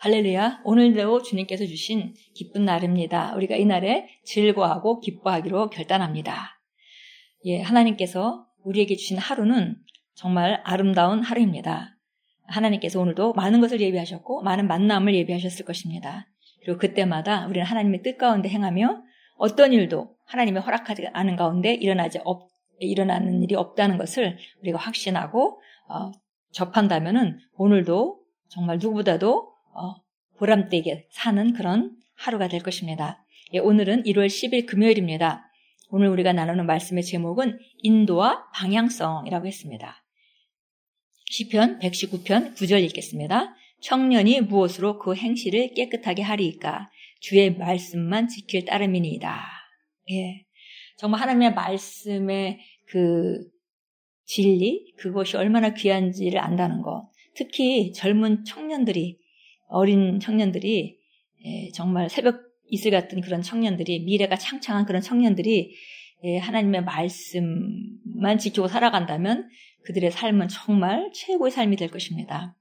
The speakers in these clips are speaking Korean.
할렐루야. 오늘도 주님께서 주신 기쁜 날입니다. 우리가 이 날에 즐거워하고 기뻐하기로 결단합니다. 하나님께서 우리에게 주신 하루는 정말 아름다운 하루입니다. 하나님께서 오늘도 많은 것을 예비하셨고 많은 만남을 예비하셨을 것입니다. 그리고 그때마다 우리는 하나님의 뜻 가운데 행하며 어떤 일도 하나님의 허락하지 않은 가운데 일어나는 일이 없다는 것을 우리가 확신하고 접한다면은 오늘도 정말 누구보다도 보람되게 사는 그런 하루가 될 것입니다. 오늘은 1월 10일 금요일입니다. 오늘 우리가 나누는 말씀의 제목은 인도와 방향성이라고 했습니다. 시편 119편 9절 읽겠습니다. 청년이 무엇으로 그 행실을 깨끗하게 하리이까 주의 말씀만 지킬 따름이니이다. 정말 하나님의 말씀의 그 진리, 그것이 얼마나 귀한지를 안다는 것. 특히 젊은 청년들이, 어린 청년들이, 정말 새벽 이슬 같은 그런 청년들이, 미래가 창창한 그런 청년들이 하나님의 말씀만 지키고 살아간다면 그들의 삶은 정말 최고의 삶이 될 것입니다.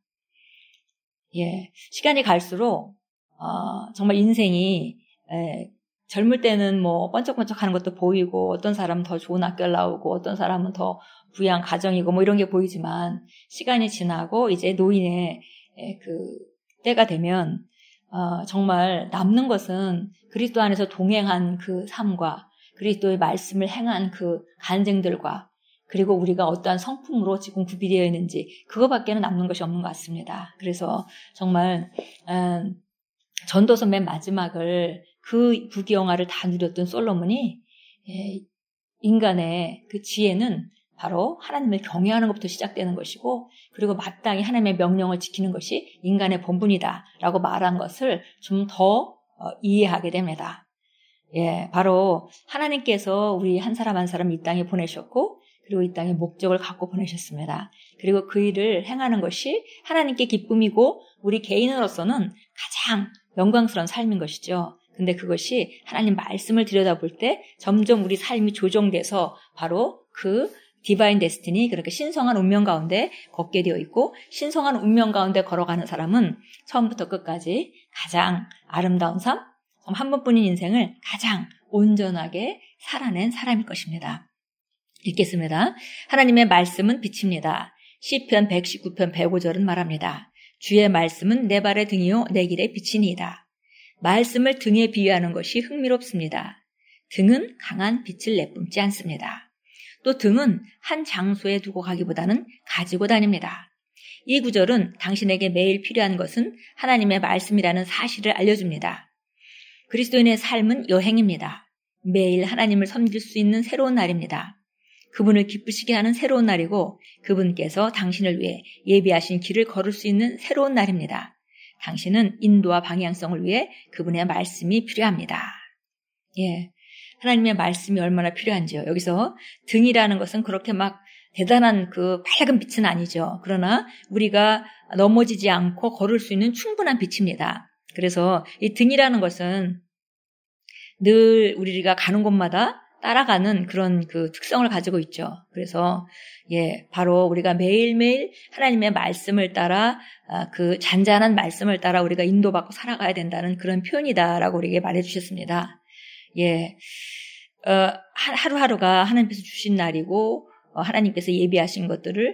시간이 갈수록 정말 인생이 젊을 때는 뭐 번쩍번쩍하는 것도 보이고 어떤 사람은 더 좋은 학교를 나오고 어떤 사람은 더 부유한 가정이고 뭐 이런 게 보이지만 시간이 지나고 이제 노인의 그 때가 되면 정말 남는 것은 그리스도 안에서 동행한 그 삶과 그리스도의 말씀을 행한 그 간증들과 그리고 우리가 어떠한 성품으로 지금 구비되어 있는지 그거밖에는 남는 것이 없는 것 같습니다. 그래서 정말 전도서 맨 마지막을 그 부귀영화를 다 누렸던 솔로몬이 인간의 그 지혜는 바로 하나님을 경외하는 것부터 시작되는 것이고 그리고 마땅히 하나님의 명령을 지키는 것이 인간의 본분이다라고 말한 것을 좀 더 이해하게 됩니다. 바로 하나님께서 우리 한 사람 한 사람 이 땅에 보내셨고 그리고 이 땅에 목적을 갖고 보내셨습니다. 그리고 그 일을 행하는 것이 하나님께 기쁨이고 우리 개인으로서는 가장 영광스러운 삶인 것이죠. 근데 그것이 하나님 말씀을 들여다볼 때 점점 우리 삶이 조정돼서 바로 그 디바인 데스티니, 그렇게 신성한 운명 가운데 걷게 되어 있고 신성한 운명 가운데 걸어가는 사람은 처음부터 끝까지 가장 아름다운 삶, 한 번뿐인 인생을 가장 온전하게 살아낸 사람일 것입니다. 읽겠습니다. 하나님의 말씀은 빛입니다. 시편 119편 105절은 말합니다. 주의 말씀은 내 발의 등이요 내 길의 빛이니이다. 말씀을 등에 비유하는 것이 흥미롭습니다. 등은 강한 빛을 내뿜지 않습니다. 또 등은 한 장소에 두고 가기보다는 가지고 다닙니다. 이 구절은 당신에게 매일 필요한 것은 하나님의 말씀이라는 사실을 알려줍니다. 그리스도인의 삶은 여행입니다. 매일 하나님을 섬길 수 있는 새로운 날입니다. 그분을 기쁘시게 하는 새로운 날이고 그분께서 당신을 위해 예비하신 길을 걸을 수 있는 새로운 날입니다. 당신은 인도와 방향성을 위해 그분의 말씀이 필요합니다. 하나님의 말씀이 얼마나 필요한지요. 여기서 등이라는 것은 그렇게 막 대단한 그 밝은 빛은 아니죠. 그러나 우리가 넘어지지 않고 걸을 수 있는 충분한 빛입니다. 그래서 이 등이라는 것은 늘 우리가 가는 곳마다 따라가는 그런 그 특성을 가지고 있죠. 그래서 바로 우리가 매일매일 하나님의 말씀을 따라 그 잔잔한 말씀을 따라 우리가 인도받고 살아가야 된다는 그런 표현이다라고 우리에게 말해주셨습니다. 하루하루가 하나님께서 주신 날이고 하나님께서 예비하신 것들을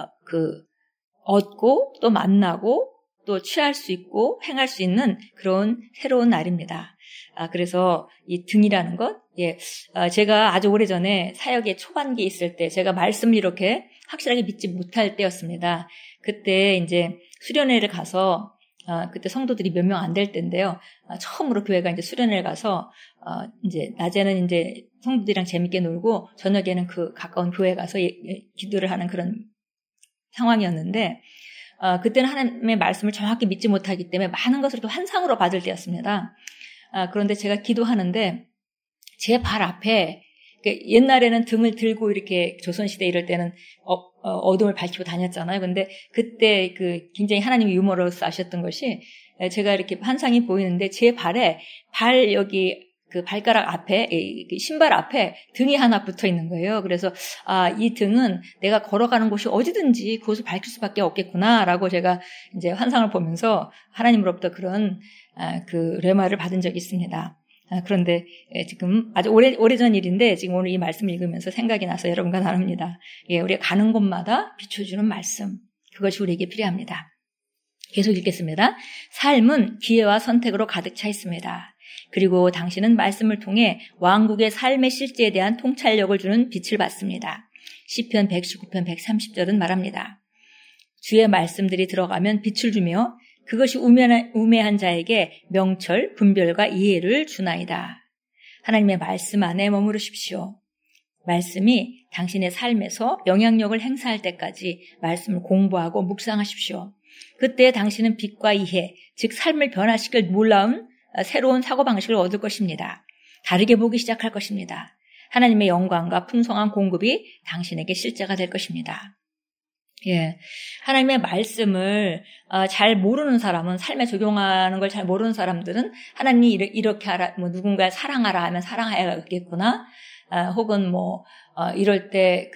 얻고 또 만나고 또 취할 수 있고 행할 수 있는 그런 새로운 날입니다. 그래서 이 등이라는 것, 제가 아주 오래전에 사역의 초반기에 있을 때 제가 말씀을 이렇게 확실하게 믿지 못할 때였습니다. 그때 이제 수련회를 가서 그때 성도들이 몇 명 안 될 때인데요. 처음으로 교회가 이제 수련회를 가서 이제 낮에는 이제 성도들이랑 재밌게 놀고 저녁에는 그 가까운 교회에 가서 기도를 하는 그런 상황이었는데 그때는 하나님의 말씀을 정확히 믿지 못하기 때문에 많은 것을 또 환상으로 받을 때였습니다. 그런데 제가 기도하는데 제 발 앞에 옛날에는 등을 들고 이렇게 조선시대 이럴 때는 어둠을 밝히고 다녔잖아요. 근데 그때 굉장히 하나님이 유머러스 하셨던 것이 제가 이렇게 환상이 보이는데 제 발에 여기 그 발가락 앞에, 신발 앞에 등이 하나 붙어 있는 거예요. 그래서, 이 등은 내가 걸어가는 곳이 어디든지 그곳을 밝힐 수밖에 없겠구나라고 제가 이제 환상을 보면서 하나님으로부터 그런, 그 레마를 받은 적이 있습니다. 그런데 지금 아주 오래전 일인데 지금 오늘 이 말씀을 읽으면서 생각이 나서 여러분과 나눕니다. 우리가 가는 곳마다 비춰주는 말씀, 그것이 우리에게 필요합니다. 계속 읽겠습니다. 삶은 기회와 선택으로 가득 차 있습니다. 그리고 당신은 말씀을 통해 왕국의 삶의 실제에 대한 통찰력을 주는 빛을 받습니다. 시편 119편 130절은 말합니다. 주의 말씀들이 들어가면 빛을 주며 그것이 우매한 자에게 명철, 분별과 이해를 주나이다. 하나님의 말씀 안에 머무르십시오. 말씀이 당신의 삶에서 영향력을 행사할 때까지 말씀을 공부하고 묵상하십시오. 그때 당신은 빛과 이해, 즉 삶을 변화시킬 놀라운 새로운 사고방식을 얻을 것입니다. 다르게 보기 시작할 것입니다. 하나님의 영광과 풍성한 공급이 당신에게 실제가 될 것입니다. 하나님의 말씀을 잘 모르는 사람은, 삶에 적용하는 걸 잘 모르는 사람들은 하나님이 이렇게 하라, 누군가를 사랑하라 하면 사랑해야겠구나, 혹은 이럴 때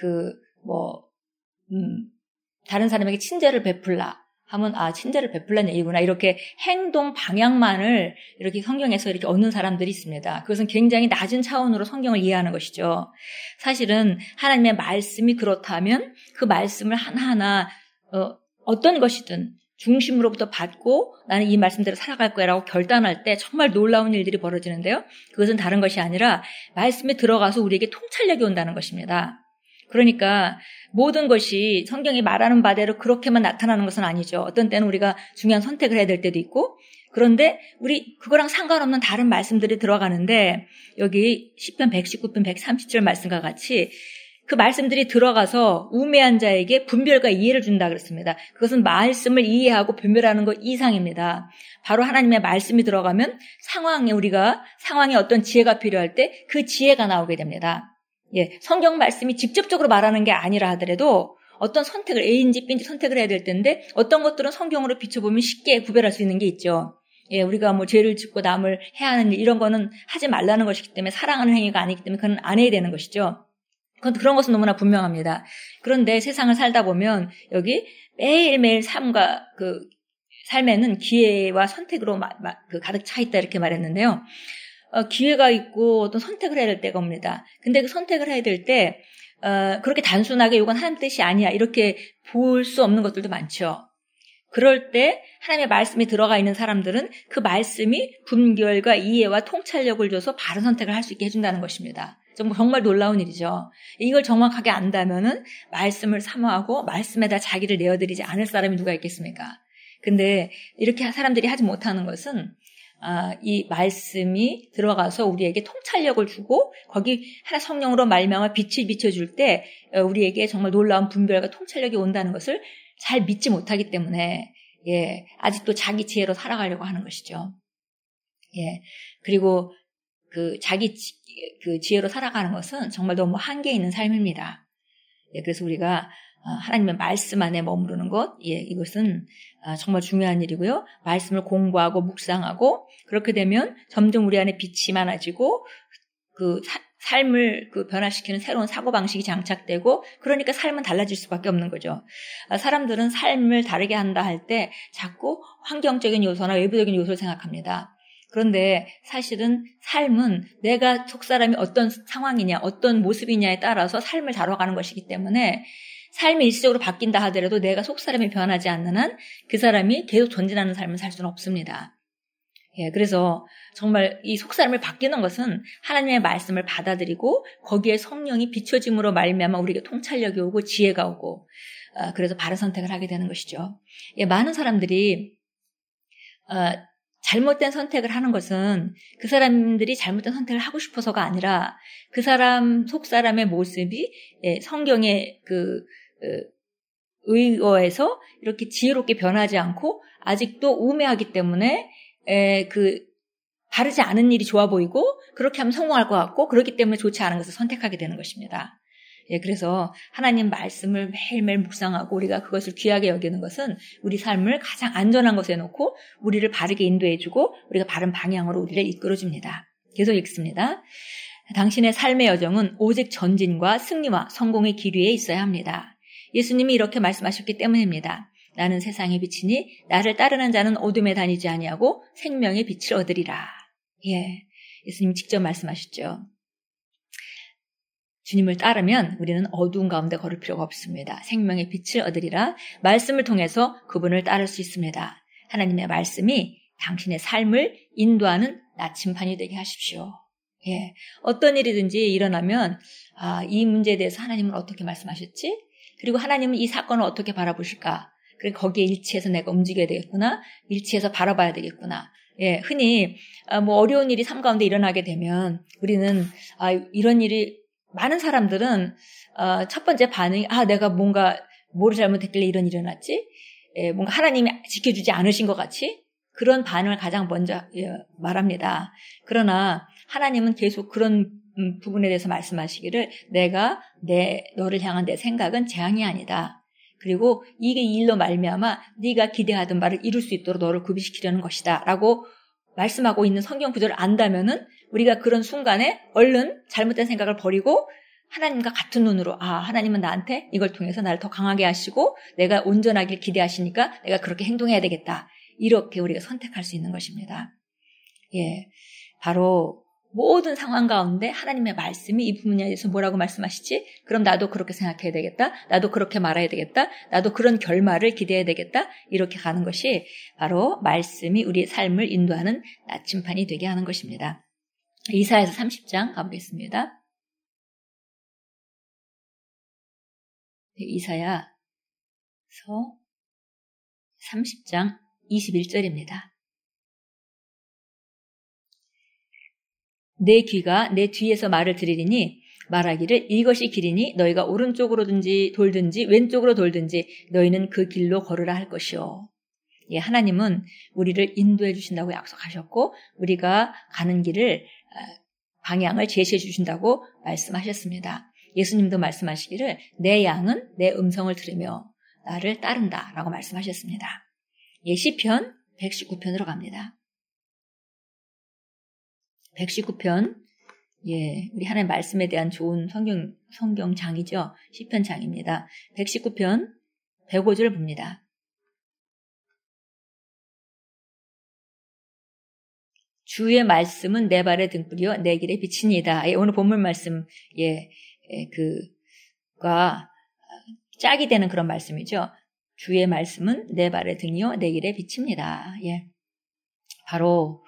다른 사람에게 친절을 베풀라 하면 친절을 베풀라는 얘기구나, 이렇게 행동 방향만을 이렇게 성경에서 이렇게 얻는 사람들이 있습니다. 그것은 굉장히 낮은 차원으로 성경을 이해하는 것이죠. 사실은 하나님의 말씀이 그렇다면 그 말씀을 하나하나 어떤 것이든 중심으로부터 받고 나는 이 말씀대로 살아갈 거야 라고 결단할 때 정말 놀라운 일들이 벌어지는데요. 그것은 다른 것이 아니라 말씀에 들어가서 우리에게 통찰력이 온다는 것입니다. 그러니까 모든 것이 성경이 말하는 바대로 그렇게만 나타나는 것은 아니죠. 어떤 때는 우리가 중요한 선택을 해야 될 때도 있고, 그런데 우리 그거랑 상관없는 다른 말씀들이 들어가는데, 여기 시편 119편 130절 말씀과 같이 그 말씀들이 들어가서 우매한 자에게 분별과 이해를 준다 그랬습니다. 그것은 말씀을 이해하고 분별하는 것 이상입니다. 바로 하나님의 말씀이 들어가면 상황에 어떤 지혜가 필요할 때 그 지혜가 나오게 됩니다. 성경 말씀이 직접적으로 말하는 게 아니라 하더라도 어떤 선택을, A인지 B인지 선택을 해야 될 텐데 어떤 것들은 성경으로 비춰보면 쉽게 구별할 수 있는 게 있죠. 우리가 죄를 짓고 남을 해야 하는 일, 이런 거는 하지 말라는 것이기 때문에, 사랑하는 행위가 아니기 때문에 그건 안 해야 되는 것이죠. 그런 것은 너무나 분명합니다. 그런데 세상을 살다 보면 여기 매일매일 삶에는 기회와 선택으로 가득 차 있다 이렇게 말했는데요. 기회가 있고 어떤 선택을 해야 될 때가 옵니다. 근데 그 선택을 해야 될 때 그렇게 단순하게 이건 하나님 뜻이 아니야 이렇게 볼 수 없는 것들도 많죠. 그럴 때 하나님의 말씀이 들어가 있는 사람들은 그 말씀이 분별과 이해와 통찰력을 줘서 바른 선택을 할 수 있게 해준다는 것입니다. 정말 놀라운 일이죠. 이걸 정확하게 안다면은 말씀을 사모하고 말씀에다 자기를 내어드리지 않을 사람이 누가 있겠습니까? 근데 이렇게 사람들이 하지 못하는 것은 이 말씀이 들어가서 우리에게 통찰력을 주고 거기 하나 성령으로 말미암아 빛을 비춰줄 때 우리에게 정말 놀라운 분별과 통찰력이 온다는 것을 잘 믿지 못하기 때문에 아직도 자기 지혜로 살아가려고 하는 것이죠. 그리고 자기 지혜로 살아가는 것은 정말 너무 한계 있는 삶입니다. 그래서 우리가 하나님의 말씀 안에 머무르는 것, 이것은 정말 중요한 일이고요. 말씀을 공부하고 묵상하고 그렇게 되면 점점 우리 안에 빛이 많아지고 삶을 변화시키는 새로운 사고방식이 장착되고, 그러니까 삶은 달라질 수밖에 없는 거죠. 사람들은 삶을 다르게 한다 할 때 자꾸 환경적인 요소나 외부적인 요소를 생각합니다. 그런데 사실은 삶은 내가 속사람이 어떤 상황이냐, 어떤 모습이냐에 따라서 삶을 다뤄가는 것이기 때문에 삶이 일시적으로 바뀐다 하더라도 내가 속사람이 변하지 않는 한 그 사람이 계속 전진하는 삶을 살 수는 없습니다. 그래서 정말 이 속사람을 바뀌는 것은 하나님의 말씀을 받아들이고 거기에 성령이 비춰짐으로 말미암아 우리에게 통찰력이 오고 지혜가 오고, 그래서 바른 선택을 하게 되는 것이죠. 많은 사람들이 잘못된 선택을 하는 것은 그 사람들이 잘못된 선택을 하고 싶어서가 아니라 그 사람 속사람의 모습이 성경의 의거에서 이렇게 지혜롭게 변하지 않고 아직도 우매하기 때문에 바르지 않은 일이 좋아 보이고 그렇게 하면 성공할 것 같고, 그렇기 때문에 좋지 않은 것을 선택하게 되는 것입니다. 그래서 하나님 말씀을 매일매일 묵상하고 우리가 그것을 귀하게 여기는 것은 우리 삶을 가장 안전한 곳에 놓고 우리를 바르게 인도해주고 우리가 바른 방향으로 우리를 이끌어줍니다. 계속 읽습니다. 당신의 삶의 여정은 오직 전진과 승리와 성공의 길 위에 있어야 합니다. 예수님이 이렇게 말씀하셨기 때문입니다. 나는 세상의 빛이니 나를 따르는 자는 어둠에 다니지 아니하고 생명의 빛을 얻으리라. 예, 예수님이 직접 말씀하셨죠. 주님을 따르면 우리는 어두운 가운데 걸을 필요가 없습니다. 생명의 빛을 얻으리라. 말씀을 통해서 그분을 따를 수 있습니다. 하나님의 말씀이 당신의 삶을 인도하는 나침반이 되게 하십시오. 예, 어떤 일이든지 일어나면 이 문제에 대해서 하나님은 어떻게 말씀하셨지? 그리고 하나님은 이 사건을 어떻게 바라보실까? 그리고 거기에 일치해서 내가 움직여야 되겠구나. 일치해서 바라봐야 되겠구나. 예, 흔히 어려운 일이 삶 가운데 일어나게 되면 우리는 이런 일이 많은 사람들은 첫 번째 반응이 내가 뭔가 뭐를 잘못했길래 이런 일이 일어났지? 예, 뭔가 하나님이 지켜주지 않으신 것 같이 그런 반응을 가장 먼저 말합니다. 그러나 하나님은 계속 그런 부분에 대해서 말씀하시기를 내가 너를 향한 내 생각은 재앙이 아니다. 그리고 이게 일로 말미암아 네가 기대하던 바를 이룰 수 있도록 너를 구비시키려는 것이다 라고 말씀하고 있는 성경 구절을 안다면은 우리가 그런 순간에 얼른 잘못된 생각을 버리고 하나님과 같은 눈으로 하나님은 나한테 이걸 통해서 나를 더 강하게 하시고 내가 온전하길 기대하시니까 내가 그렇게 행동해야 되겠다. 이렇게 우리가 선택할 수 있는 것입니다. 예, 바로 모든 상황 가운데 하나님의 말씀이 이 부분에 대해서 뭐라고 말씀하시지? 그럼 나도 그렇게 생각해야 되겠다. 나도 그렇게 말해야 되겠다. 나도 그런 결말을 기대해야 되겠다. 이렇게 가는 것이 바로 말씀이 우리의 삶을 인도하는 나침반이 되게 하는 것입니다. 이사야서 30장 가보겠습니다. 이사야서 30장 21절입니다. 내 귀가 내 뒤에서 말을 들으리니 말하기를 이것이 길이니 너희가 오른쪽으로든지 돌든지 왼쪽으로 돌든지 너희는 그 길로 걸으라 할 것이요. 예, 하나님은 우리를 인도해 주신다고 약속하셨고 우리가 가는 길을 방향을 제시해 주신다고 말씀하셨습니다. 예수님도 말씀하시기를 내 양은 내 음성을 들으며 나를 따른다 라고 말씀하셨습니다. 예, 시편 119편으로 갑니다. 119편, 예, 우리 하나님의 말씀에 대한 좋은 성경장이죠. 시편장입니다. 119편 105절 봅니다. 주의 말씀은 내 발의 등불이요 내 길의 빛이니이다. 예, 오늘 본문 말씀, 그가 짝이 되는 그런 말씀이죠. 주의 말씀은 내 발의 등이요 내 길의 빛입니다. 예, 바로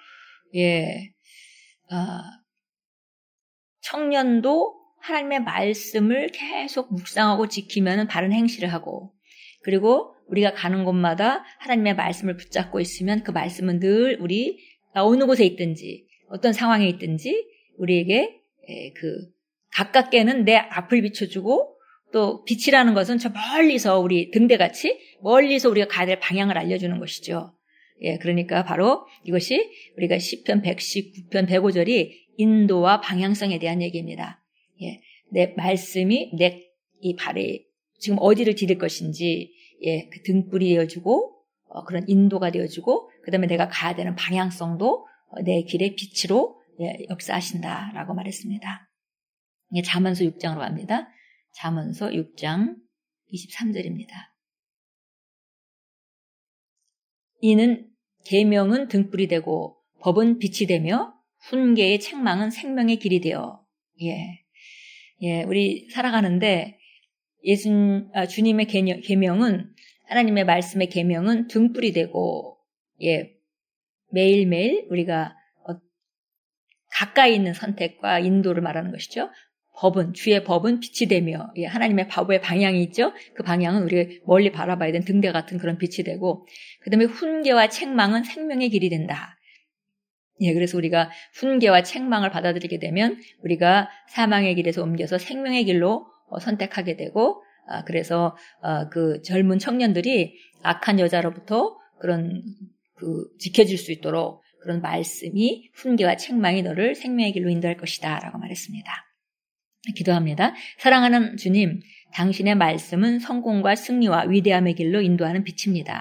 청년도 하나님의 말씀을 계속 묵상하고 지키면 바른 행실을 하고 그리고 우리가 가는 곳마다 하나님의 말씀을 붙잡고 있으면 그 말씀은 늘 우리가 어느 곳에 있든지 어떤 상황에 있든지 우리에게 가깝게는 내 앞을 비춰주고 또 빛이라는 것은 저 멀리서 우리 등대같이 멀리서 우리가 가야 될 방향을 알려주는 것이죠. 예, 그러니까 바로 이것이 우리가 시편 119편 105절이 인도와 방향성에 대한 얘기입니다. 예, 내 말씀이 이 발에 지금 어디를 디딜 것인지, 예, 그 등불이 되어주고, 그런 인도가 되어주고, 그 다음에 내가 가야 되는 방향성도 내 길의 빛으로 역사하신다라고 말했습니다. 예, 잠언서 6장으로 갑니다. 잠언서 6장 23절입니다. 이는 계명은 등불이 되고 법은 빛이 되며 훈계의 책망은 생명의 길이 되어. 예, 우리 살아가는데 주님의 계명은 하나님의 말씀의 계명은 등불이 되고, 예, 매일매일 우리가 가까이 있는 선택과 인도를 말하는 것이죠. 주의 법은 빛이 되며, 예, 하나님의 바보의 방향이 있죠. 그 방향은 우리가 멀리 바라봐야 되는 등대 같은 그런 빛이 되고, 그 다음에 훈계와 책망은 생명의 길이 된다. 예, 그래서 우리가 훈계와 책망을 받아들이게 되면 우리가 사망의 길에서 옮겨서 생명의 길로 선택하게 되고, 그래서 그 젊은 청년들이 악한 여자로부터 그런 지켜질 수 있도록 그런 말씀이 훈계와 책망이 너를 생명의 길로 인도할 것이다 라고 말했습니다. 기도합니다. 사랑하는 주님, 당신의 말씀은 성공과 승리와 위대함의 길로 인도하는 빛입니다.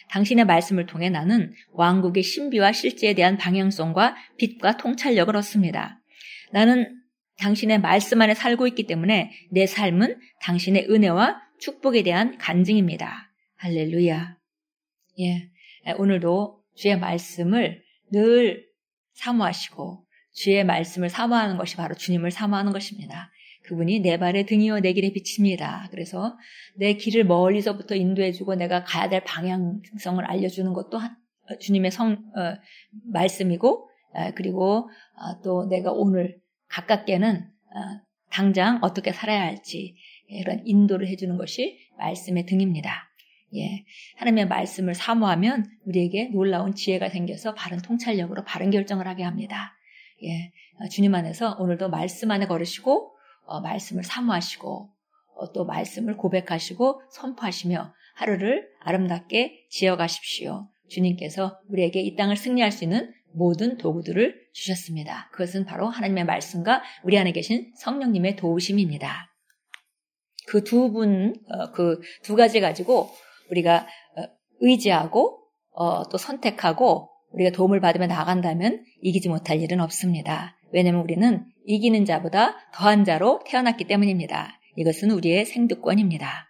당신의 말씀을 통해 나는 왕국의 신비와 실제에 대한 방향성과 빛과 통찰력을 얻습니다. 나는 당신의 말씀 안에 살고 있기 때문에 내 삶은 당신의 은혜와 축복에 대한 간증입니다. 할렐루야. 예, 오늘도 주의 말씀을 늘 사모하시고 주의 말씀을 사모하는 것이 바로 주님을 사모하는 것입니다. 그분이 내 발의 등이요 내 길의 빛입니다. 그래서 내 길을 멀리서부터 인도해주고 내가 가야 될 방향성을 알려주는 것도 주님의 말씀이고, 그리고 또 내가 오늘 가깝게는 당장 어떻게 살아야 할지 이런 인도를 해주는 것이 말씀의 등입니다. 예, 하나님의 말씀을 사모하면 우리에게 놀라운 지혜가 생겨서 바른 통찰력으로 바른 결정을 하게 합니다. 예, 주님 안에서 오늘도 말씀 안에 걸으시고 말씀을 사모하시고 또 말씀을 고백하시고 선포하시며 하루를 아름답게 지어가십시오. 주님께서 우리에게 이 땅을 승리할 수 있는 모든 도구들을 주셨습니다. 그것은 바로 하나님의 말씀과 우리 안에 계신 성령님의 도우심입니다. 그 두 가지 가지고 우리가 의지하고 또 선택하고 우리가 도움을 받으며 나간다면 이기지 못할 일은 없습니다. 왜냐하면 우리는 이기는 자보다 더한 자로 태어났기 때문입니다. 이것은 우리의 생득권입니다.